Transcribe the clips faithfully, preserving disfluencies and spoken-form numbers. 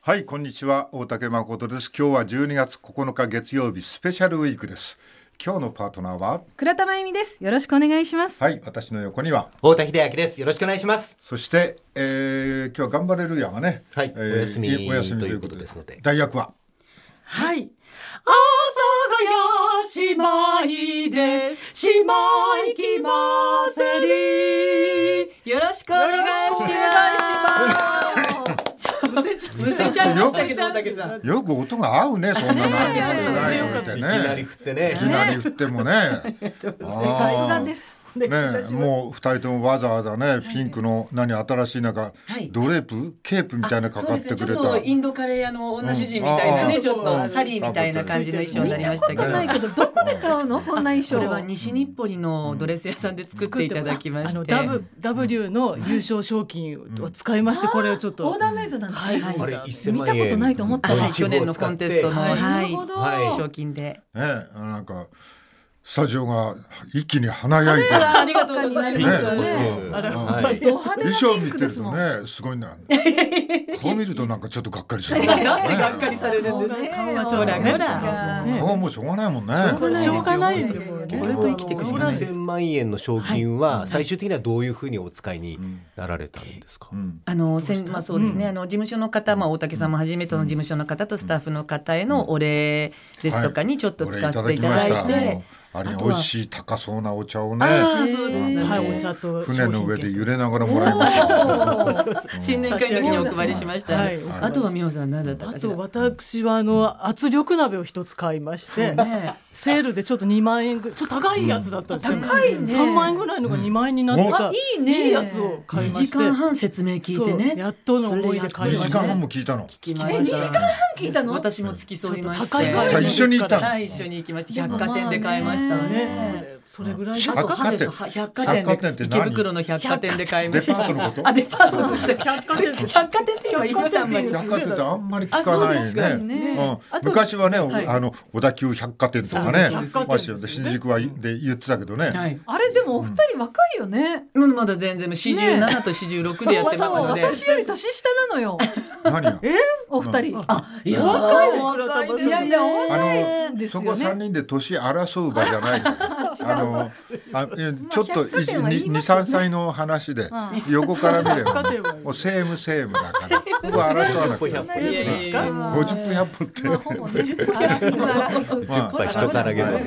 はい、こんにちは。大竹誠です。今日はじゅうにがつここのか月曜日、スペシャルウィークです。今日のパートナーは倉田真由美です。よろしくお願いします。 はい、私の横には太田秀明です。よろしくお願いします。 そして、えー、今日は頑張れるやがね、 はい、 えー、 お休みお休みということですので、 代役ははい、阿佐ヶ谷姉妹で姉妹きませり、よろしくお願いします。むせちゃいましたけど、大竹さんよく音が合うね。そんな何もしないのってね、 いきなり振ってね、 いきなり振ってもね、 さすがです。 ね、もうふたりともわざわざね、ピンクの何新しいなんか、はい、ドレープケープみたいなかかってくれた、ね、 ちょっとインドカレー屋の女主人みたいなね、うん、ちょっとサリーみたいな感じの衣装になりましたけど、 見たことないけどどこで買うのこんな衣装。 これは西日暮里のドレス屋さんで作っていただきまして、うん、 あの W の優勝賞金を使いまして、これをちょっとオーダーメイドなんですね、はい、 あれせん見たことないと思った、 はい、去年のコンテストの、はいはいはい、 賞金で、 ね、なんかスタジオが一気に華やいて、 ありがとうございます。 衣装見てるとね、すごいな。顔見るとなんかちょっとがっかりする。 なんでがっかりされるんですか。顔はちょうだい。 顔もしょうがないもんね。 しょうがないんで、これと生きていくしかない。 せんまんえんの賞金は最終的にはどういうふうにお使いになられたんですか。 あの、まあそうですね。あの事務所の方、まあ大竹さんも初めての事務所の方とスタッフの方へのお礼ですとかにちょっと使っていただいて。 あれ美味しい高そうなお茶をね、船の上で揺れながらもらいました。 新年会の時にお配りしました。あとは美穂さん何だったかしら。 あと私はあの圧力鍋を一つ買いまして、セールでちょっとにまんえんぐらい、ちょっと高いやつだったんですけど、 高いね、 さんまんえんぐらいのがにまんえんになってた、いいね、いいやつを買いまして、 にじかんはん説明聞いてね、 やっとの思いで買いました。 にじかんはんも聞いたの。 聞きました。 にじかんはん聞いたの。 私も付き添いまして、 高い買い物一緒に行ったの。 はい、一緒に行きまして、百貨店で買いましたね。 それぐらいです。 百貨店、 百貨店で池袋の百貨店で買いました。 デパートのこと？ あ、デパートです。百貨店、百貨店って今いくらあんまり。 百貨店ってあんまり聞かないね。昔はね、あの小田急百貨店とかね、新宿はで言ってたけどね。 あれでもお二人若いよね。 まだ全然よんじゅうななとよんじゅうろくでやってますので。 私より年下なのよ。 何が？ え？お二人。 あ、いや若い若いですね。 あのそこさんにんで年争う場じゃない。あのあちょっとに、さんさいの話で横から見ればもうセームセームだからここ争わなくてごじゅっぷんひゃっぷんってじゅっぱい人からげる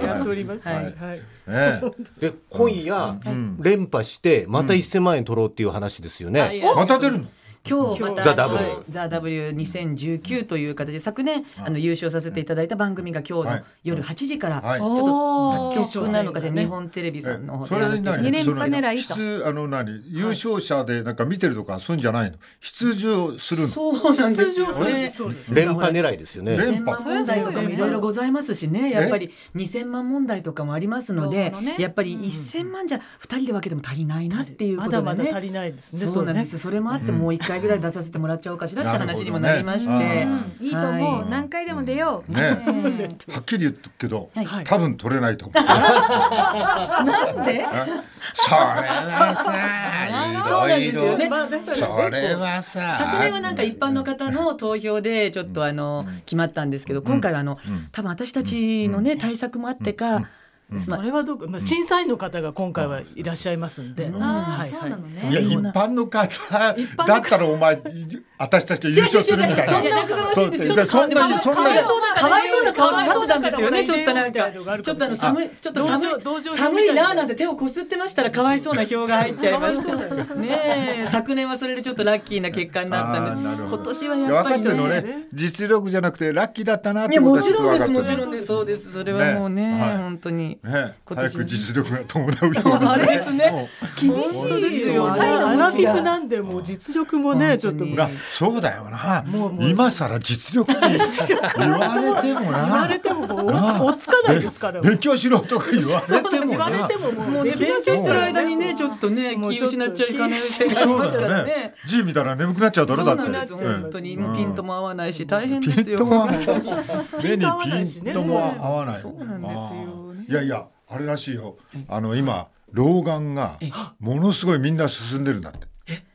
で今夜連覇してまたせんまんえん取ろうっていう話ですよね。 また出るの？ 今日またザ・ダブリューにせんじゅうきゅうという形で昨年あの優勝させていただいた番組が今日の夜はちじからちょっと決勝なのかしら、日本テレビさんの方でに連覇狙いとあの何優勝者でなんか見てるとかそういうんじゃないの？出場するの？ そうなんですよね。 連覇狙いですよね。 連覇問題とかもいろいろございますしね、やっぱりにせんまん問題とかもありますので、やっぱりせんまんじゃふたりで分けても足りないなっていうことでね。 まだまだ足りないですね。 そうなんです。それもあってもういっかいぐらい出させてもらっちゃおうかしらって話にもなりまして、 いいと思う。何回でも出よう。 はっきり言っとくけど多分取れないと思う。 なんで？ それはさ、いろいろそれはさ、 昨年はなんか一般の方の投票でちょっとあの決まったんですけど、今回はあの多分私たちのね対策もあってか、 それはどうか、審査員の方が今回はいらっしゃいますんで、 いや一般の方だったらお前私たちが優勝するみたいな、そんなにそんなにかわいそうな顔になってたんですよね。ちょっとなんかちょっとあの寒いちょっと寒い寒いなーなんて手をこすってましたらかわいそうな票が入っちゃいましたね。昨年はそれでちょっとラッキーな結果になったんで、今年はやっぱりね実力じゃなくてラッキーだったなって。 もちろんですもちろんです。そうです。それはもうね本当に早く実力が伴うように。 あれですね。厳しいよ。 アラビフなんでもう実力もねちょっと。 そうだよな。今更実力って言われてもな。 言われても追っつかないですから。 勉強しろとか言われても言われてももう勉強してる間にねちょっとね気を失っちゃいかないってなりますからね。 G 見たら眠くなっちゃうだろだって。 そうなんです本当にピントも合わないし大変ですよ。 目にピントも合わない。 そうなんですよ。 いやいやあれらしいよ。あの今老眼がものすごいみんな進んでるんだって。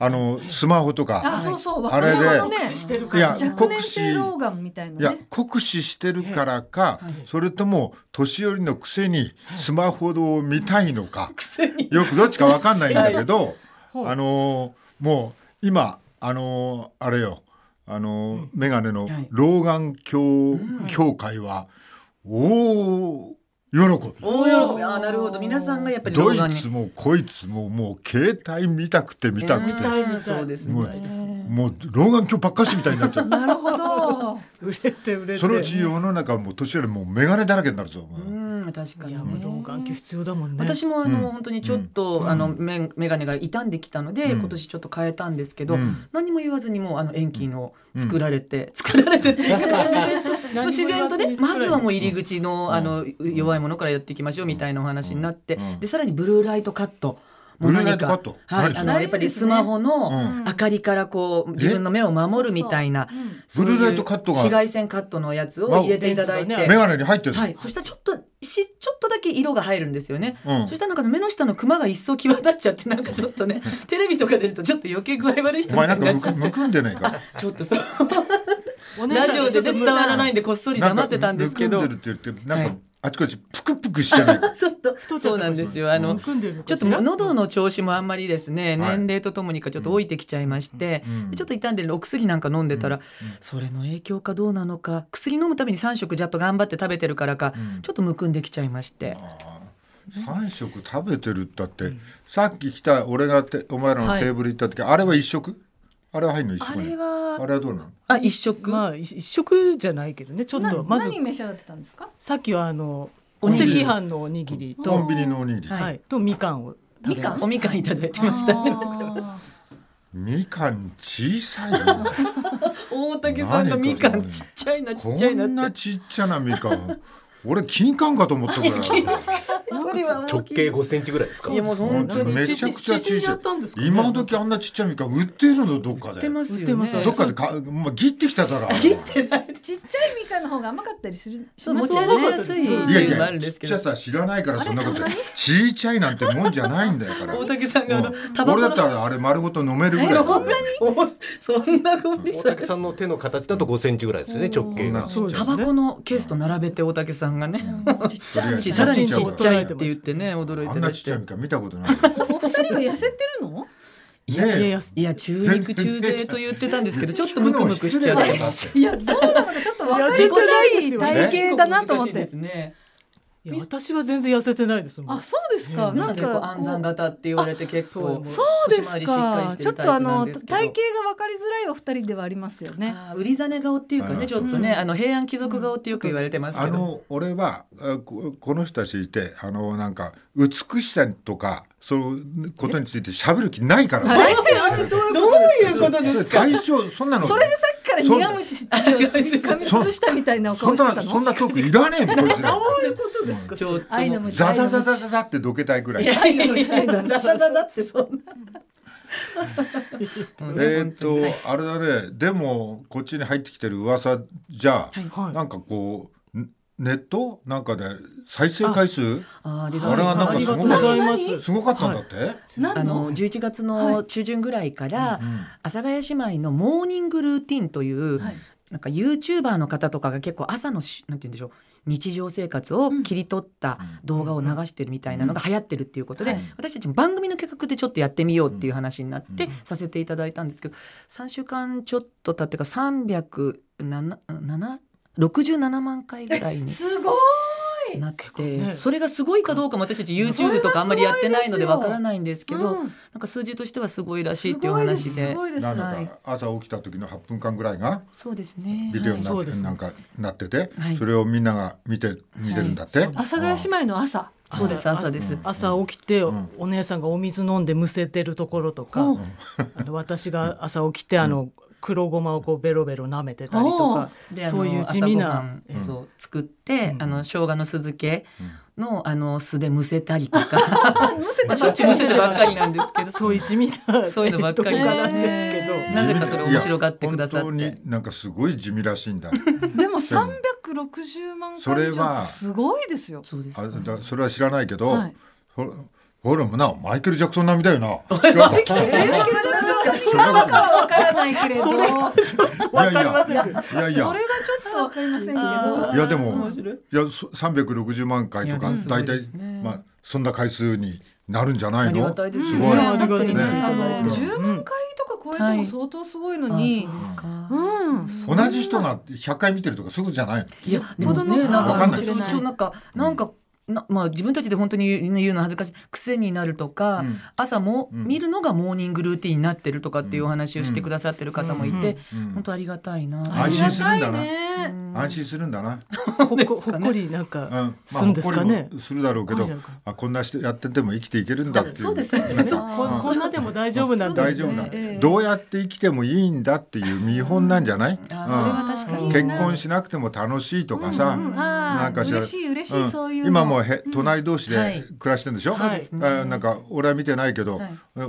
あのスマホとかあ、そうそう、 あれで酷使してるかいらや若年性老眼みたいなね。 いや酷使してるからか、それとも年寄りのくせにスマホを見たいのか、よくどっちか分かんないんだけど、あのもう今あのあれよ、あのメガネの老眼鏡協会はおー喜ぶ。 大喜び。あ、なるほど。皆さんがやっぱりどいつもこいつももう携帯見たくて見たくて、 見たい見たいそうですね。 もうもう老眼鏡ばっかしみたいになっちゃう。 なるほど。 売れて売れてそのうち世の中もう年寄りもうメガネだらけになるぞ。 うん、確かに、ね。 いや、老眼鏡必要だもんね。 私もあの、うん、本当にちょっと、うん、あの メ, メガネが傷んできたので、うん、今年ちょっと変えたんですけど、うん、何も言わずにもうあの遠近を作られて、うん、作られてっていうか自然とね、まずはもう入り口の、うん、あの弱いものからやっていきましょうみたいなお話になって、うん、でさらにブルーライトカット。 ブルーライトカット、 はい、あのやっぱりスマホの明かりからこう自分の目を守るみたいな、 ブルーライトカットが紫外線カットのやつを入れていただいて、 メガネに入ってる、 はい、そしたらちょっとしちょっとだけ色が入るんですよね、うん、そしたらなんか目の下のクマが一層際立っちゃって、なんかちょっとねテレビとか出るとちょっと余計具合悪い人みたいになっちゃう。 お前なんかむくんでないかちょっとそうラジオで伝わらないんでこっそり黙ってたんですけど、 むくんでるって言ってなんか、はい、あちこちプクプクしてないちょっとそうなんですよ。あのちょっと喉の調子もあんまりですね、年齢とともにかちょっと老いてきちゃいまして、うん、ちょっと傷んでるお薬なんか飲んでたら、うん、それの影響かどうなのか、薬飲むためにさん食じゃっと頑張って食べてるからか、うん、ちょっとむくんできちゃいまして。 あさん食食べてるったって、うん、さっき来た俺がてお前らのテーブル行った時、はい、あれはいっ食あれは入るの一食に。あれはあれはどうなの？ あ、一食。 まあ一食じゃないけどね。ちょっとまず何召し上がってたんですか？ さっきはあのお赤飯のおにぎりとコンビニのおにぎり、 はい、とみかんを食べました。 おみかんいただいてましたね。 みかん小さいよ。 大竹さんがみかんちっちゃいなちっちゃいなって。 こんなちっちゃなみかん。俺金柑かと思ったから直径ごセンチぐらいですか。 いやもう本当にめちゃくちゃ小さい。今時あんなちっちゃいみかん売ってるのどっかで。 売ってますよね。 どっかでか、まあ、切ってきただろ。 切ってない。 ちっちゃいみかんの方が甘かったりする。 そう持ち歩きやすい。 いやいやちっちゃさ知らないからそんなこと。ちっちゃいなんてもんじゃないんだよから。 大竹さんがあのタバコ。俺だったらあれ丸ごと飲めるぐらい。 そんなに。 そんなごり大竹さんの手の形だとごセンチぐらいですよね直径が。 タバコのケースと並べて大竹さんがね。ちっちゃいさらにちっちゃいって言ってね驚いてました。 あんなちっちゃいみかん見たことない。 お二人は痩せてるの？ いやいやいや中肉中背と言ってたんですけどちょっとムクムクしちゃって。 いやどうなのかちょっと分かりづらい体型だなと思って。 いや私は全然痩せてないですもん。 あ、そうですか。 なんか暗算型って言われて結構そうですか。ちょっとあの体型が分かりづらいお二人ではありますよね。 売り真顔っていうかねちょっとねあの平安貴族顔ってよく言われてますけど。 あの俺はこの人たちいてあのなんか美しさとかそういうことについて喋る気ないから。どういうことですか。 対象そんなの。 それでさっきから苦虫して噛みつぶしたみたいなお顔してたの。 そんなトークいらねえもんこいつら。 愛の虫ザザザザザザってどけたいくらい。 愛の虫愛の虫ザザザザってそんな。 えっとあれだね。でもこっちに入ってきてる噂じゃなんかこうネットなんかで再生回数あれがなんかすごかすごかったんだって。 あのじゅういちがつの中旬ぐらいから阿佐ヶ谷姉妹のモーニングルーティンというなんか YouTuber の方とかが結構朝のなんて言うんでしょう日常生活を切り取った動画を流してるみたいなのが流行ってるっていうことで、私たちも番組の企画でちょっとやってみようっていう話になってさせていただいたんですけど、さんしゅうかんちょっと経ってかさんびゃくろくじゅうななまんかいぐらいにすごいなって、それがすごいかどうかも私たち YouTube とかあんまりやってないのでわからないんですけど、なんか数字としてはすごいらしいっていう話で、 なんか朝起きた時のはっぷんかんぐらいがそうですねビデオになってなんかなってて、それをみんなが見て見てるんだって。 阿佐ヶ谷姉妹の朝。 そうです朝です。 朝起きてお姉さんがお水飲んでむせてるところとか、あの私が朝起きてあの黒ごまをこうベロベロ舐めてたりとか、そういう地味なそう作って、あの生姜の酢漬けのあの酢でむせたりとかしょっちゅうむせてばっかりなんですけど、 そういう地味なそういうのばっかりなんですけど、なぜかそれ面白がってくださって。 本当になんかすごい地味らしいんだ。 でもさんびゃくろくじゅうまんかい以上すごいですよ。 そうです。あだそれは知らないけど、ほらもなマイケル・ジャクソン並みだよな。 マイケル・ジャクソンになのかはわからないけれど、いやいや、 わかりません。いやいや、それはちょっとわかりませんけど、 いやでもいやさんびゃくろくじゅうまんかいとかだいたいまあそんな回数になるんじゃないの？ すごい。 じゅうまんかいとか超えても相当すごいのに、 同じ人がひゃっかい見てるとかそういうことじゃないの？ いやでもね、なんかなんかなんかなまあ、自分たちで本当に言うの恥ずかしい癖になるとか、うん、朝も見るのがモーニングルーティンになってるとかっていうお話をしてくださってる方もいて、うんうんうん、本当ありがたいな。 安心するんだな、うん、安心するんだな。 ほっこ、ほっこりなんかするんですかね。 まあ、するだろうけど、あこんな人やってても生きていけるんだっていう。 そうですね。 こんなでも大丈夫なんだ、 大丈夫だ、えー、どうやって生きてもいいんだっていう見本なんじゃない？ あ、それは確かに。 結婚しなくても楽しいとかさ、うんうん、なんかしら嬉しい嬉しい、うん、そういうの。 今もへ隣同士で暮らしてるんでしょ、はい、あなんか俺は見てないけど、はい、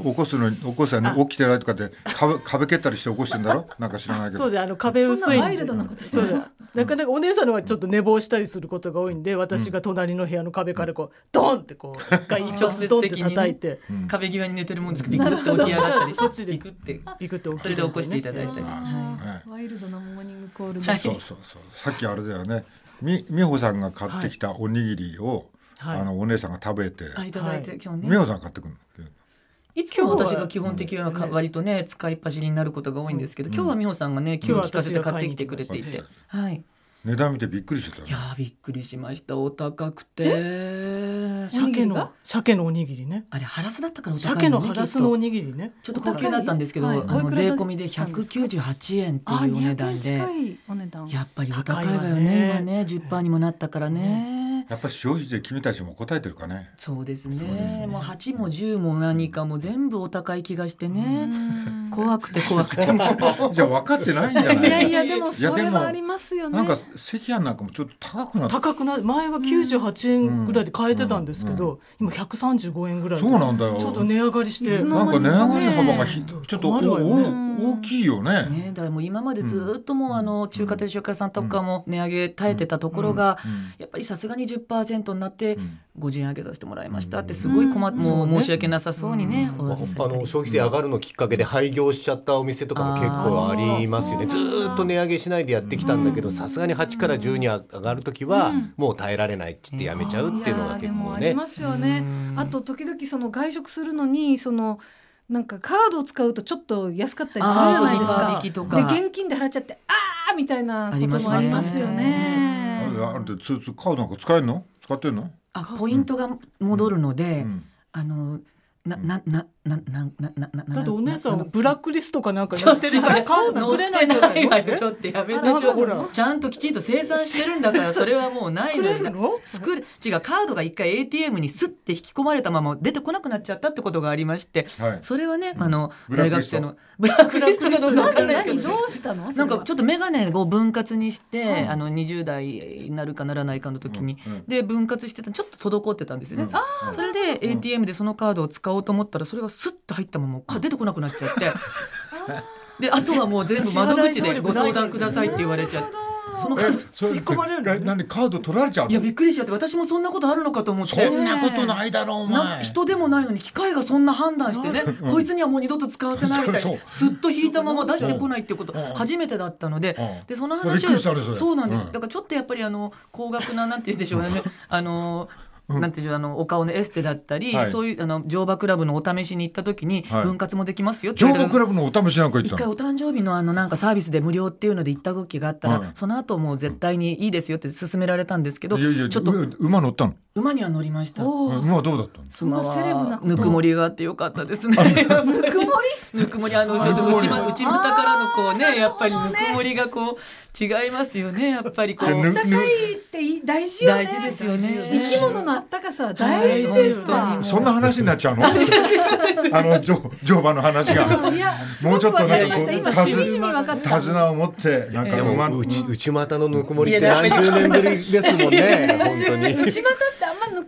起こすのに起こすのに起きてないとかって壁, 壁蹴ったりして起こしてんだろなんか知らないけど。 そうで、あの壁薄いんで、 ワイルドなことしてる。 なかなかお姉さんのはちょっと寝坊したりすることが多いんで、私が隣の部屋の壁からこうドンってこう一回直接ドンって叩いて、 うん、壁際に寝てるもんですけどビクッと起き上がったりそっちでビクッてビクッとそれで起こしていただいたり、 はい、ワイルドなモーニングコールで、 はい、そうそうそう。さっきあれだよね、み美穂さんが買ってきたおにぎりを、はい、あのお姉さんが食べて、 はい、いただいて、今日ね美穂さん買ってくるの。 いつも私が基本的には割とね使いっ走りになることが多いんですけど、今日は美穂さんがね気を利かせて買ってきてくれていて、はい。 値段見てびっくりしてた、ね、 いやびっくりしました。お高くて鮭の鮭のおにぎりね、 あれハラスだったからお高い、ね、 鮭のハラスのおにぎりね、 ちょっと高級だったんですけど、はい、あの税込みでひゃくきゅうじゅうはちえんっていうお値段で、やっぱりお高いわよね。今ね じゅっパーセント にもなったからね、 やっぱり消費税君たちも答えてるかね。 そうですね。そうですね。もうはちもじゅうも何かも全部お高い気がしてね、怖くて怖くてじゃあ分かってないんじゃない？ いやいやでもそれはありますよね。 なんか赤飯なんかもちょっと高くなった高くな前はきゅうじゅうはちえんぐらいで買えてたんですけど、うんうん、今ひゃくさんじゅうごえんぐらいで、 そうなんだよ、 ちょっと値上がりして、 なんか値上がり幅がひちょっと大きいよね。 ね、だからもう今までずっともうあの中華定食屋さんとかも値上げ耐えてたところが、やっぱりさすがに じゅっパーセント になってごじゅうえん上げさせてもらいましたってすごい困っ、もう申し訳なさそうにね、 あの消費税上がるのきっかけで廃業しちゃったお店とかも結構ありますよね。ずっと値上げしないでやってきたんだけど、さすがにはちからじゅうに上がるときはもう耐えられないって言ってやめちゃうっていうのが結構ね、 でもありますよね。あと時々その外食するのにそのなんかカードを使うとちょっと安かったりするじゃないですか。で現金で払っちゃってあーみたいなこともありますよね。 あれでつつカードなんか使えるの？使ってるの？ あ、ポイントが戻るので、うん、あのななななななななだってお姉さんブラックリストかなんかやってるから顔作れないじゃないの。 ちょっとやめてちょちゃんときちんと生産してるんだからそれはもうないのよ。作る違うカードが一回 エーティーエム にスッて引き込まれたまま出てこなくなっちゃったってことがありまして、はい、それはね、うん、あの大学生のブラックリストがどうかわかんないですけど、 どうしたの？ なんかちょっとメガネを分割にして、うん、あのにじゅう代になるかならないかの時に、うんうん、で分割してたちょっと滞ってたんですよね、うん、それで エーティーエム でそのカードを使おうと思ったらそれがスッと入ったままもう出てこなくなっちゃってであとはもう全部窓口でご相談くださいって言われちゃって、その数吸い込まれるの？何カード取られちゃうの？ いやびっくりしちゃって、私もそんなことあるのかと思って。 そんなことないだろうお前。 人でもないのに機械がそんな判断してね、うん、こいつにはもう二度と使わせないみたいなスッと引いたまま出してこないっていうこと初めてだったので、でその話をそうなんです、うん、だからちょっとやっぱりあの高額ななんて言うんでしょうねあのなんていうあのお顔のエステだったり、はい、そういうあの乗馬クラブのお試しに行った時に分割もできますよって言われた。乗馬クラブのお試しなんか言ってたの？ 一回お誕生日のあのなんかサービスで無料っていうので行った時があったら、はい、その後もう絶対にいいですよって勧められたんですけど、 いやいやちょっと馬乗ったの？ 馬には乗りました。 馬はどうだったの？ 馬はぬくもりがあってよかったですね。ぬくもりぬくもりあのちょっと内ま内股からのこうねやっぱりぬくもりがこう違いますよね。やっぱりこうあったかいって大事よね。 大事ですよね。 生き物のあったかさは大事ですわ。 そんな話になっちゃうの？あの乗馬の話がもうちょっとね手綱を持ってなんか馬の内内股のぬくもりって何十年ぶりですもんね。本当に内股ってあんまぬくもらない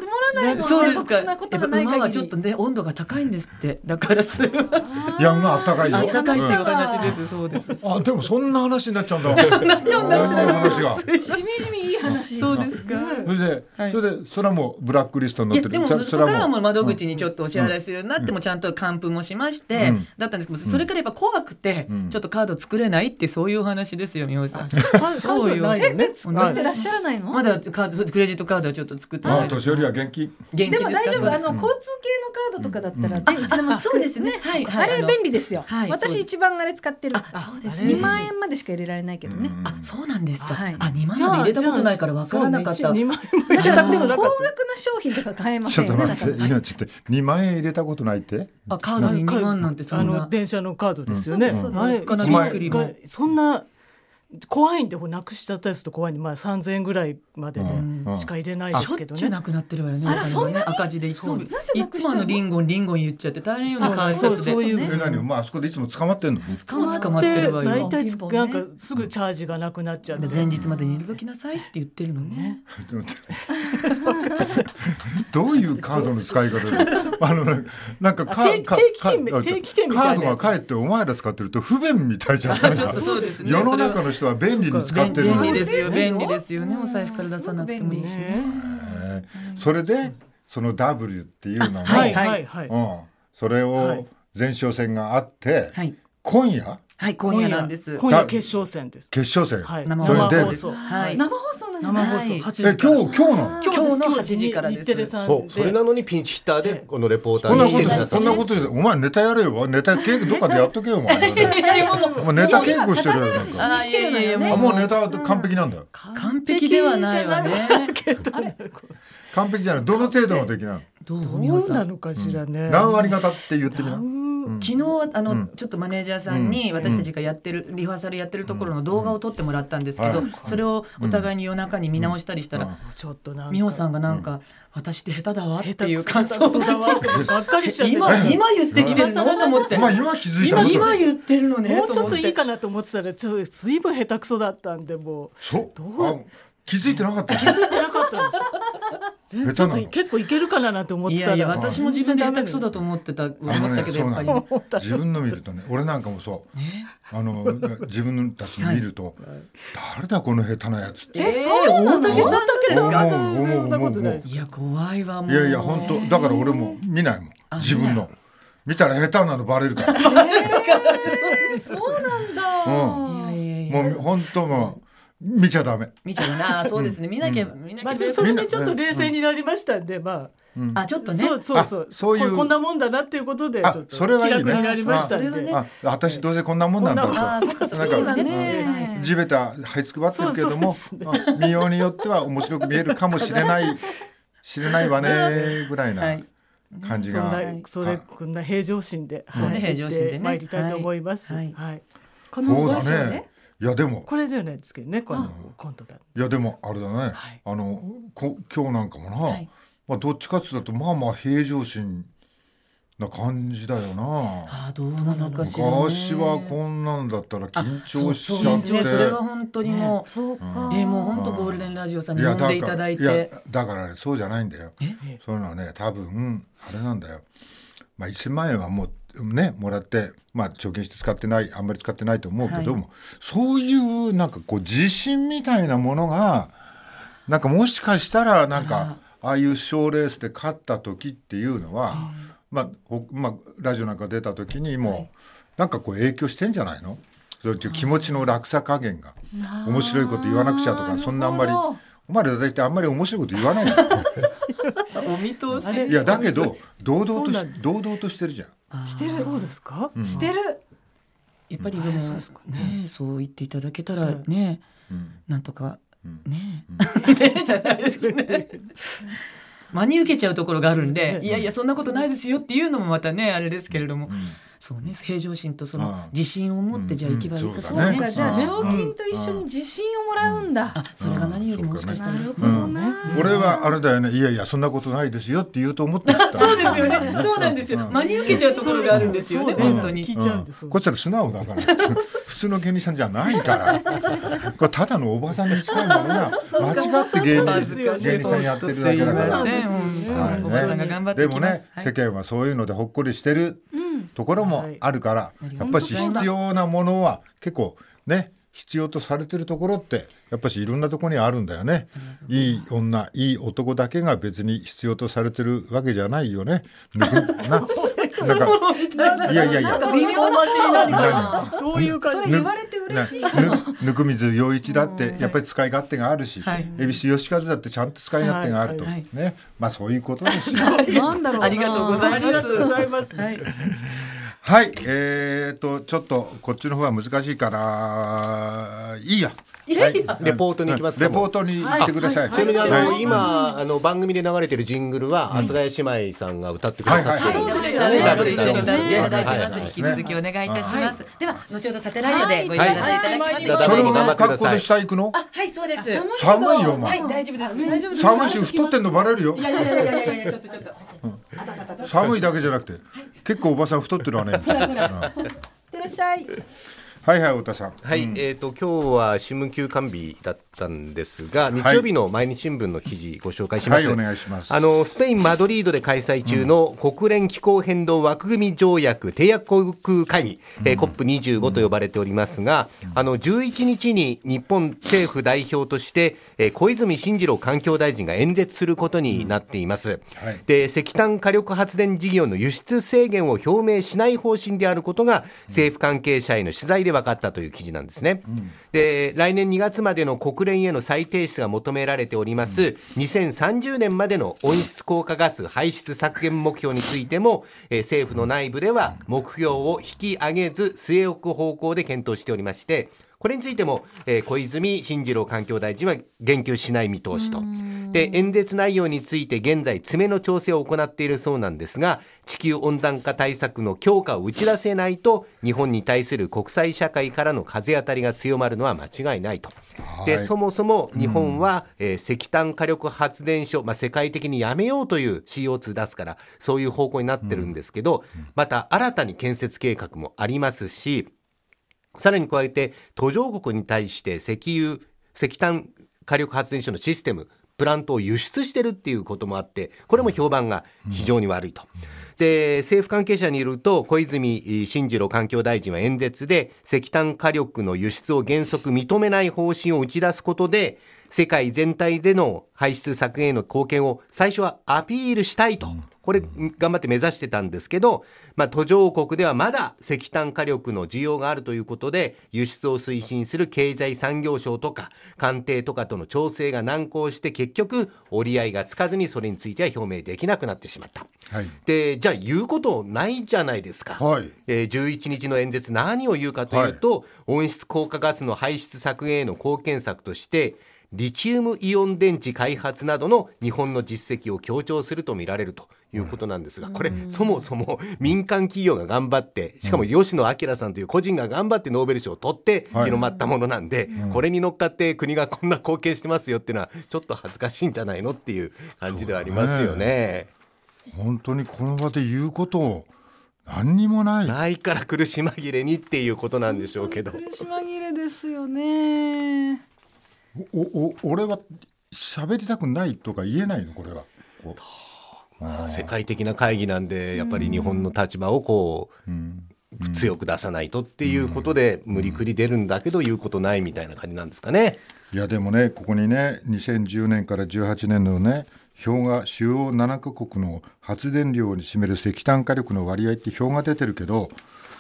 ないもんね。特殊なことがない限り。 馬はちょっとね温度が高いんですって。だからすいません。 いや馬あったかいよ。 あったかいっていうお話です。そうです。 あでもそんな話になっちゃうんだ。 なっちゃうんだ。 話が。 しみじみいい話。 そうですか。 それでそれでそれはもうブラックリストに載ってる。 でもそこからはもう窓口にちょっとお支払いするようになってもちゃんと還付もしましてだったんですけど、それからやっぱ怖くてちょっとカード作れないってそういうお話ですよ、美穂さん。 そうよ。え作ってらっしゃらないの？ まだカードクレジットカードはちょっと作ってない。 あ年寄りは元気。 でも大丈夫。あの交通系のカードとかだったらいつでもそうですね。 あれ便利ですよ。私一番あれ使ってる。そうですね。にまんえんまでしか入れられないけどね。 あそうなんですか。あにまんまで入れたことないから分からなかった。 にまんえんも入れたことなかった。高額な商品とか買えませんよね。 ちょっと待って今ちょっとにまんえん入れたことないって。 あカードににまんなんてそんな。 あの電車のカードですよね。 あれそんな怖いんでなくしちゃったりすると怖いんで、まあさんぜんえんぐらいまででしか入れないですけどね。 しょっちゅうなくなってるわよね。 あらそんなに赤字でいつもいつものリンゴンリンゴン言っちゃって大変ような感じで。 そういうえ何まああそこでいつも捕まってんの？ 捕まってるわよ。 大体なんかすぐチャージがなくなっちゃう。 前日までに入れときなさいって言ってるのね。 どういうカードの使い方であのなんかカ定期券みたいな。 カードがかえってお前ら使ってると不便みたいじゃないか。世の中の人は便利に使ってる。 便利ですよ便利ですよね。お財布から出さなくてもいいしね。 それでその W っていうのの、 はいはいはい、 うん、それを前哨戦があって、はい、今夜はい今夜なんです。 今夜決勝戦です。 決勝戦、 はい、 生放送はい生放送生放送はちじえ今日今日の今日のはちじからです。 そうそれなのにピンチヒッターでこのレポーターに来てください。 そんなことでお前ネタやれよ。ネタ稽古どっかでやっとけよお前。お前ネタ稽古してるよ。 あいやいやいやもうネタ完璧なんだよ。 完璧ではないわね。 完璧じゃない。どの程度の出来なの？ どうなのかしらね。 何割方って言ってみな。 昨日あの、うん、ちょっとマネージャーさんに私たちがやってる、うん、リハーサルやってるところの動画を撮ってもらったんですけど、うん、それをお互いに夜中に見直したりしたら、うん、ちょっとなんか美穂さんがなんか、うん、私って下手だわっていう感想をばっかりしちゃって今今言ってきてるのと思って、 まあ、今気づいた今今言ってるのねもうちょっといいかなと思ってたらちょずいぶん下手くそだったんでもうそうどう気づいてなかった気づいてなかったんですよ。ちょっと結構いけるかななんて思ってたらいやいや私も自分で下手くそだと思ってた思ったけどやっぱり、ね、 自分の見るとね俺なんかもそう、ね、あの自分たち見ると、はい、誰だこの下手なやつってえそうなの？ 大竹さんですか？ 思う思う思う思ういや怖いわもういやいや本当だから俺も見ないもん自分の見たら下手なのバレるから、 えー、そうなんだ、 うん、いやいやいやもう本当もう見ちゃダメ見ちゃダメそうですね見なきゃ、うん、見なきゃ、 まあ、でもそれでちょっと冷静になりましたんで、うん、まあ、 うん、あちょっとねそうそうそうそういう こ, こんなもんだなっていうことでちょっと気楽になりましたんで、 ね、あ私どうせこんなもんなんだとなんか、 ね、 地べた這いつくばってるけども見ようによっては面白く見えるかもしれない知れないわねぐらいな感じが、 はい、そんなそれこんな平常心で平常心で参りたいと思います、はいはい、 このご一緒でいやでもこれじゃないですけどねこのコントだいやでもあれだね、はい、あのこ今日なんかもな、はいまあ、どっちかっていうとまあまあ平常心な感じだよなあどうなのかしらね昔はこんなんだったら緊張しちゃってそ, う そ, う、ね、それは本当にもう、ね、そうか、えー、もう本当ゴールデンラジオさんに呼んでいただいていやだから、いやだから、ね、そうじゃないんだよそういうのはね多分あれなんだよ、まあ、いちまんえんはもうね、もらって、まあ、貯金して使ってないあんまり使ってないと思うけども、はい、そういうなんかこう自信みたいなものがなんかもしかしたらなんかああいう賞レースで勝った時っていうのは、まあまあ、ラジオなんか出た時にも、はい、なんかこう影響してんじゃないのそういう気持ちの落差加減が面白いこと言わなくちゃとかそんなあんまりお前らだいたいあんまり面白いこと言わないのお見通しいやだけど堂々とし堂々としてるじゃんしてるそうですか、 うん、してるやっぱりでも、そうですかね、ねそう言っていただけたらね、うん、なんとか、うん、ね、うん、じゃないですね真に受けちゃうところがあるんで、いやいやそんなことないですよっていうのもまたねあれですけれども、うん、そうね平常心とその自信を持ってじゃあ行けばいいか、うん、 そうか、ね、じゃあ賞金と一緒に自信をもらうんだ、 うん、あそれが何よりもしかしたらですね、 うん、俺はあれだよねいやいやそんなことないですよって言うと思ってたそうですよねそうなんですよ、うん、真に受けちゃうところがあるんですよね、うん、本当に、 うん、こっちは素直だから普通通の芸人さんじゃないからこれただのおばさんに近いものが間違って芸人、芸人さんやってるだけだから、はいね、でもね、はい、世間はそういうのでほっこりしてるところもあるから、はい、やっぱり必要なものは結構ね必要とされてるところってやっぱしいろんなところにあるんだよね。いい女いい男だけが別に必要とされてるわけじゃないよね。ななんかいやいやいや微妙などういう感じ、 それ言われて嬉しい。 温水洋一だってやっぱり使い勝手があるし、恵比寿義和だってちゃんと使い勝手があると、はいはい、ね、まあそういうことですよ。 なんだろうな。 ありがとうございます。ありがとうございます。はい。 はい、えーとちょっとこっちの方は難しいからいいや。 はい、レポートに行きますか。 レポートに行ってください。 ちなみにあの、はい、今あの番組で流れてるジングルは阿佐ヶ谷姉妹さんが歌ってくださってるんですよね。 ラブレターを歌っていただいてます。引き続きお願いいたします。では後ほどサテライトでご一緒させていただきます。 それを格好で下行くの？ あ、はいそうです。 寒いよお前。 はい大丈夫です。大丈夫です。 寒いし太ってんのバレるよ。 いやいやいやいやいやちょっとちょっと。 寒いだけじゃなくて結構おばさん太ってるわね。いってらっしゃい。 はいはい、太田さん。 はい、うん、えっ、ー、と今日は新聞休刊日だったんですが、日曜日の毎日新聞の記事ご紹介します。 はい、お願いします。 あのスペインマドリードで開催中の国連気候変動枠組み条約締約国会議、うん、えー、コップにじゅうご と呼ばれておりますが、うん、あのじゅういちにちに日本政府代表として、えー、小泉進次郎環境大臣が演説することになっています。うん、はい、で石炭火力発電事業の輸出制限を表明しない方針であることが政府関係者への取材で分かったという記事なんですね。うん、で来年にがつまでの国連への再提出が求められております、うん、にせんさんじゅうねんまでの温室効果ガス排出削減目標についても、えー、政府の内部では目標を引き上げず据え置く方向で検討しておりまして、これについても、えー、小泉進次郎環境大臣は言及しない見通しと。で演説内容について現在詰めの調整を行っているそうなんですが、地球温暖化対策の強化を打ち出せないと日本に対する国際社会からの風当たりが強まるのは間違いないと。でそもそも日本は、うん、えー、石炭火力発電所、まあ、世界的にやめようという シーオーツー 出すからそういう方向になってるんですけど、うん、また新たに建設計画もありますし、さらに加えて途上国に対して石油石炭火力発電所のシステムプラントを輸出してるっていうこともあって、これも評判が非常に悪いと。で政府関係者によると小泉進次郎環境大臣は演説で石炭火力の輸出を原則認めない方針を打ち出すことで世界全体での排出削減への貢献を最初はアピールしたいと、これ頑張って目指してたんですけど、まあ、途上国ではまだ石炭火力の需要があるということで輸出を推進する経済産業省とか官邸とかとの調整が難航して結局折り合いがつかずにそれについては表明できなくなってしまった。はい、でじゃあ言うことないじゃないですか。はい、えー、じゅういちにちの演説何を言うかというと、はい、温室効果ガスの排出削減への貢献策としてリチウムイオン電池開発などの日本の実績を強調すると見られるということなんですが、これそもそも民間企業が頑張って、しかも吉野彰さんという個人が頑張ってノーベル賞を取って広まったものなんで、はい、これに乗っかって国がこんな貢献してますよっていうのはちょっと恥ずかしいんじゃないのっていう感じではありますよね。 本当にこの場で言うことを何にもないないから苦し紛れにっていうことなんでしょうけど、 苦し紛れですよね。 おお俺は喋りたくないとか言えないのこれは。 まあ、世界的な会議なんでやっぱり日本の立場をこう、うんうん、強く出さないとっていうことで無理くり出るんだけど言うことないみたいな感じなんですかね。 いやでもねここにねにせんじゅうねんからじゅうはちねんのね表が主要ななカ国の発電量に占める石炭火力の割合って表が出てるけど、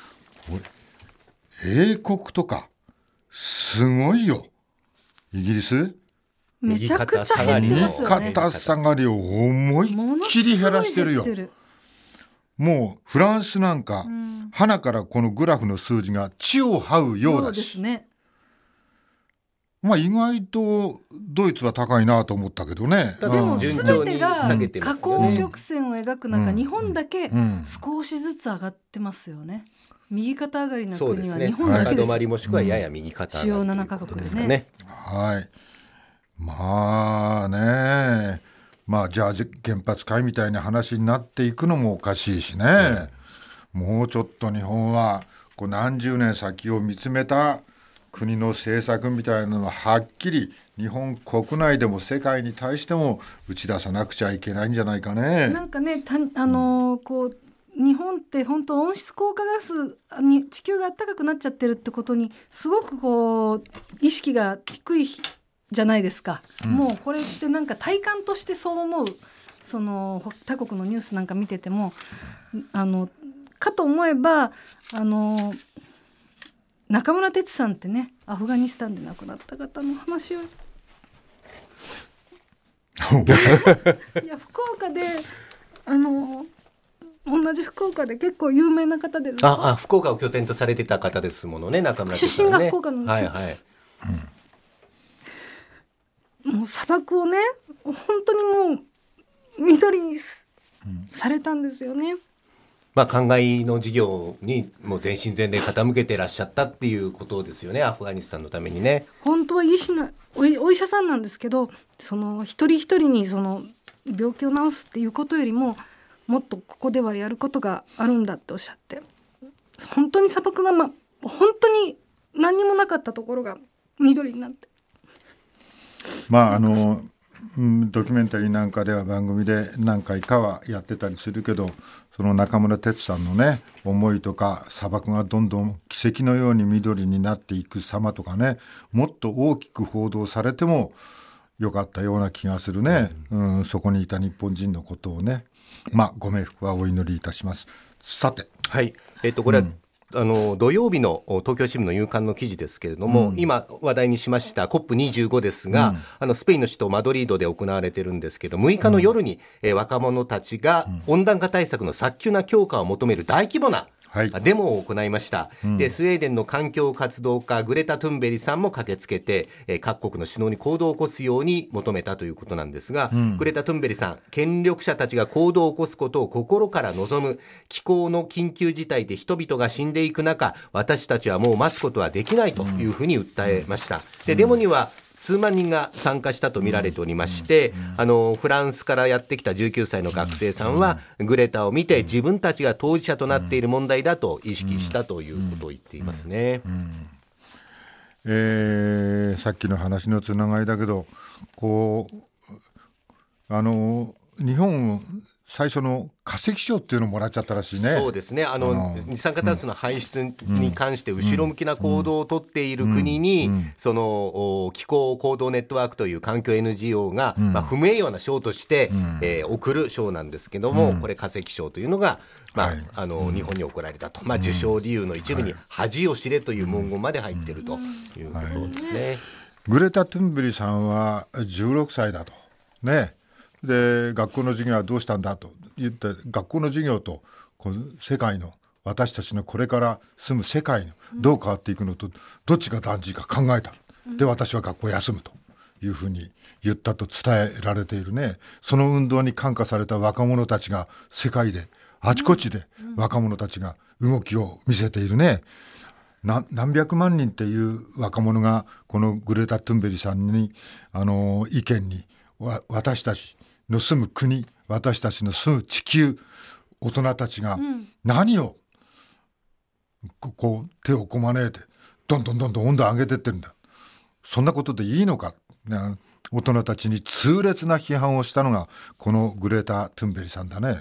英国とかすごいよ。イギリスめちゃくちゃ減ってますよね。 右肩下がりを思いっきり減らしてるよ。もうフランスなんか、うん、鼻からこのグラフの数字が地を這うようだし、そうですね。まあ、意外とドイツは高いなと思ったけどね。 でも全てが下降曲線を描く中、うん、日本だけ少しずつ上がってますよね。右肩上がりの国は日本だけです。 高止まりもしくはやや右肩上がり、 主要ななカ国ですね。 はい。まあね、まあじゃあ原発会みたいな話になっていくのもおかしいしね、うん、もうちょっと日本はこう何十年先を見つめた国の政策みたいなのははっきり日本国内でも世界に対しても打ち出さなくちゃいけないんじゃないかね。 なんかね、たあのー、こう日本って本当温室効果ガスに地球が暖かくなっちゃってるってことにすごくこう意識が低いじゃないですか、うん、もうこれってなんか体感としてそう思う。その他国のニュースなんか見ててもあのかと思えばあの中村哲さんってね、アフガニスタンで亡くなった方の話をいや福岡であの同じ福岡で結構有名な方です。 ああ、福岡を拠点とされてた方ですものね、中村哲さんね。 出身が福岡なんですよ。 はいはい、 うん、もう砂漠をね本当にもう緑にされたんですよね。 まあ、灌漑の事業にもう全身全霊傾けてらっしゃったっていうことですよね、アフガニスタンのためにね。 本当は医師な お, お医者さんなんですけど、その一人一人にその病気を治すっていうことよりももっとここではやることがあるんだっておっしゃって、本当に砂漠が、ま、本当に何にもなかったところが緑になって、 まああのうん、ドキュメンタリーなんかでは番組で何回かはやってたりするけど、その中村哲さんのね思いとか、砂漠がどんどん奇跡のように緑になっていく様とかね、もっと大きく報道されてもよかったような気がするね、うんうん、そこにいた日本人のことをね、まあご冥福はお祈りいたします。さて、 はい、えっとこれは、うんあの土曜日の東京新聞の夕刊の記事ですけれども、うん、今話題にしました コップにじゅうご ですが、うん、あのスペインの首都マドリードで行われているんですけど、むいかの夜に、うんえー、若者たちが温暖化対策の早急な強化を求める大規模なはい、デモを行いました、うん、でスウェーデンの環境活動家グレタ・トゥンベリさんも駆けつけて、えー、各国の首脳に行動を起こすように求めたということなんですが、うん、グレタ・トゥンベリさん、権力者たちが行動を起こすことを心から望む。気候の緊急事態で人々が死んでいく中、私たちはもう待つことはできないというふうに訴えました。でデモには数万人が参加したと見られておりまして、あのフランスからやってきたじゅうきゅうさいの学生さんはグレタを見て自分たちが当事者となっている問題だと意識したということを言っていますね。うんうんうんえー、さっきの話のつながりだけど、こうあの日本最初の化石賞っていうのをもらっちゃったらしいね。 そうですね、あの、あの二酸化炭素の排出に関して後ろ向きな行動をとっている国に、うんうん、その気候行動ネットワークという環境 エヌジーオー が、うんまあ、不名誉な賞として、うんえー、送る賞なんですけども、うん、これ化石賞というのが、まあはい、あの日本に贈られたと、まあ、受賞理由の一部に恥を知れという文言まで入っているということですね、はい、 グレタ・トゥンベリさんはじゅうろくさいだとね。で学校の授業はどうしたんだと言って、学校の授業とこの世界の私たちのこれから住む世界のどう変わっていくのとどっちが大事か考えた。で私は学校を休むというふうに言ったと伝えられているね。その運動に感化された若者たちが世界であちこちで若者たちが動きを見せているね。な何百万人っていう若者がこのグレタ・トゥンベリさんにあの意見にわ私たちの住む国、私たちの住む地球、大人たちが何を、うん、ここう手をこまねえてどんどんどんどん温度を上げてってるんだ、そんなことでいいのか、ね、大人たちに痛烈な批判をしたのがこのグレタ・トゥンベリさんだね。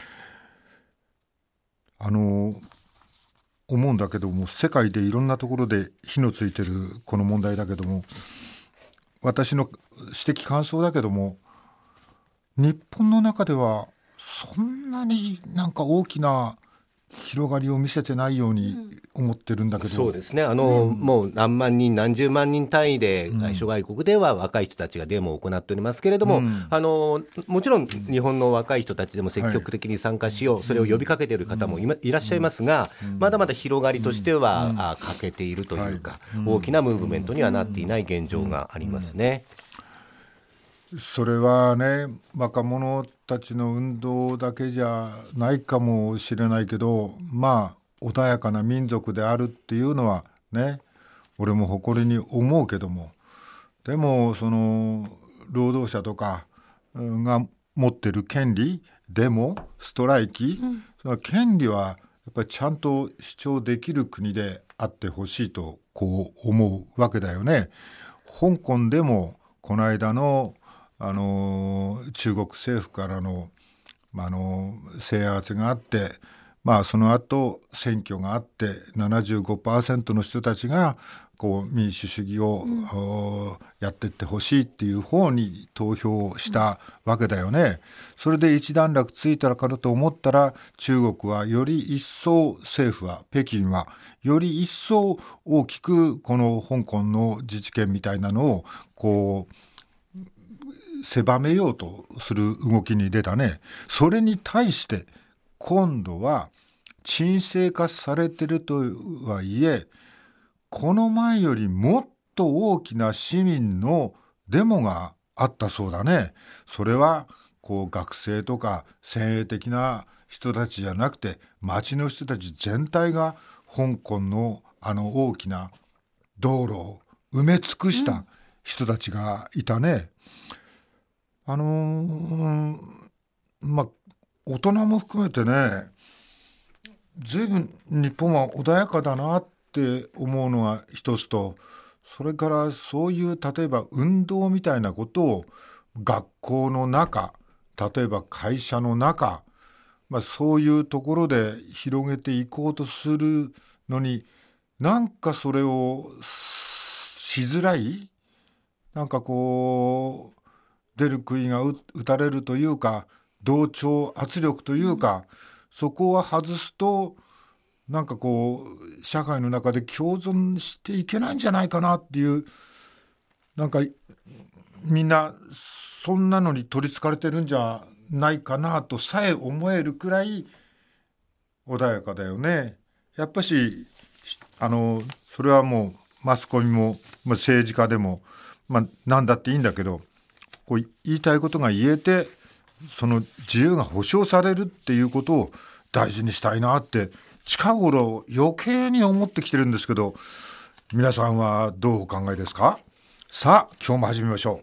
あの思うんだけども、世界でいろんなところで火のついてるこの問題だけども、私の指摘感想だけども、日本の中ではそんなになんか大きな広がりを見せてないように思ってるんだけど、うん、 そうですね、あの、うん、もう何万人何十万人単位で諸外国では若い人たちがデモを行っておりますけれども、うん、あのもちろん日本の若い人たちでも積極的に参加しよう、はい、それを呼びかけている方も い, いらっしゃいますが、うん、まだまだ広がりとしては、うん、あ欠けているというか、はい、大きなムーブメントにはなっていない現状がありますね。 それはね、若者たちの運動だけじゃないかもしれないけど、まあ穏やかな民族であるっていうのはね、俺も誇りに思うけども、でもその労働者とかが持ってる権利でもストライキ、うん、その権利はっぱりちゃんと主張できる国であってほしいとこう思うわけだよね。香港でもこの間の、あの中国政府からの、あの制圧があって、まあ、その後選挙があってななじゅうごパーセントの人たちがこう民主主義を、うん、やっていってほしいっていう方に投票したわけだよね。それで一段落ついたのかなと思ったら、中国はより一層、政府は北京はより一層大きくこの香港の自治権みたいなのをこう狭めようとする動きに出たね。それに対して今度は沈静化されてるとはいえ、この前よりもっと大きな市民のデモがあったそうだね。それはこう学生とか先鋭的な人たちじゃなくて、町の人たち全体が香港のあの大きな道路を埋め尽くした人たちがいたね。うん、あのー、まあ大人も含めてね、随分日本は穏やかだなって思うのが一つと、それからそういう例えば運動みたいなことを学校の中、例えば会社の中、まあ、そういうところで広げていこうとするのに、なんかそれをしづらい、なんかこう出る杭が打たれるというか、同調圧力というか、そこは外すとなんかこう社会の中で共存していけないんじゃないかなっていう、なんかみんなそんなのに取りつかれてるんじゃないかなとさえ思えるくらい穏やかだよね。やっぱしあのそれはもうマスコミも、まあ、政治家でも、まあ、何だっていいんだけど、こう言いたいことが言えて、その自由が保障されるっていうことを大事にしたいなって近頃余計に思ってきてるんですけど、皆さんはどうお考えですか？さあ今日も始めましょう。